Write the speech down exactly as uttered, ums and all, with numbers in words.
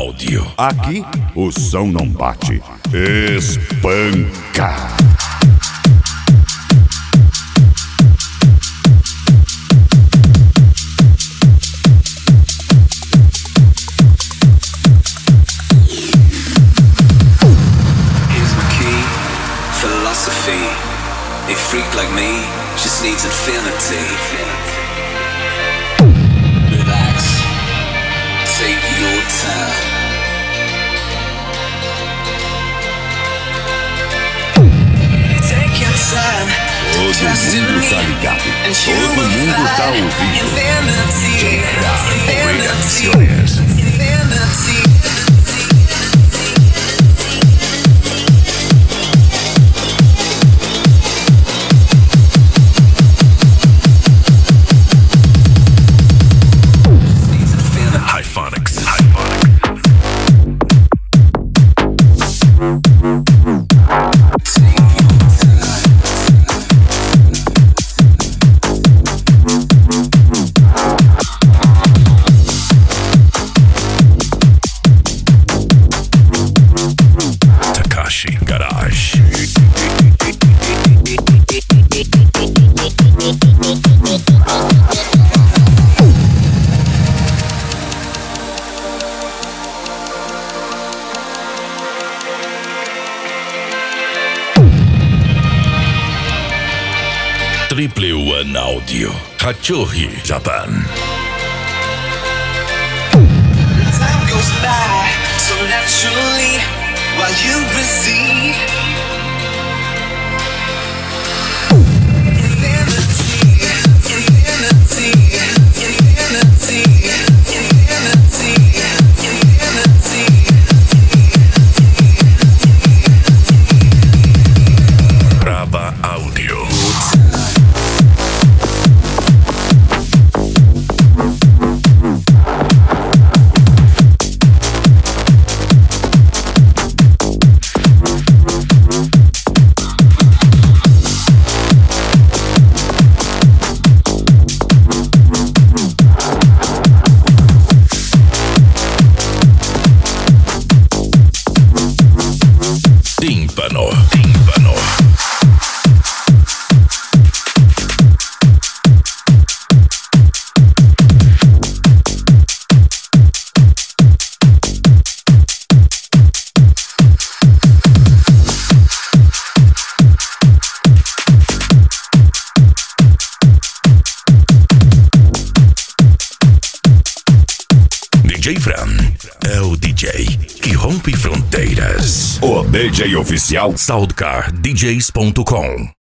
Áudio. Aqui o som não bate, espanca. Philosophy. A freak like me just needs infinity. Relax. Take your time. Take your time. Todo mundo tá ligado. Todo mundo tá ouvindo. Reacciones. Triple One Audio. Hachohi, Japan. Time goes by so naturally while you receive. Infinity, infinity, infinity, infinity, infinity. Brava Audio. Tímpano, tímpano. D J Fran é o D J que rompe fronteiras. O D J oficial Soundcar D Js ponto com